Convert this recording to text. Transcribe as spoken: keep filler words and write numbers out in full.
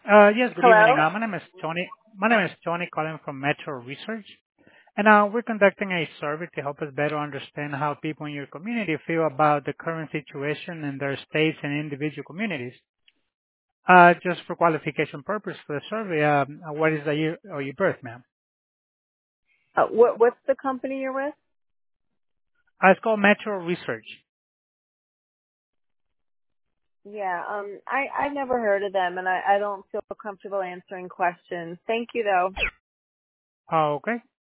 Uh, yes, good evening. Hello? Uh, my name is Tony. My name is Tony calling from Metro Research. And uh, we're conducting a survey to help us better understand how people in your community feel about the current situation in their states and individual communities. Uh, just for qualification purpose for the survey, um, uh, what is the year of your birth, ma'am? Uh, what, what's the company you're with? Uh, it's called Metro Research. Yeah, um, I, I've never heard of them, and I, I don't feel comfortable answering questions. Thank you, though. Oh, okay.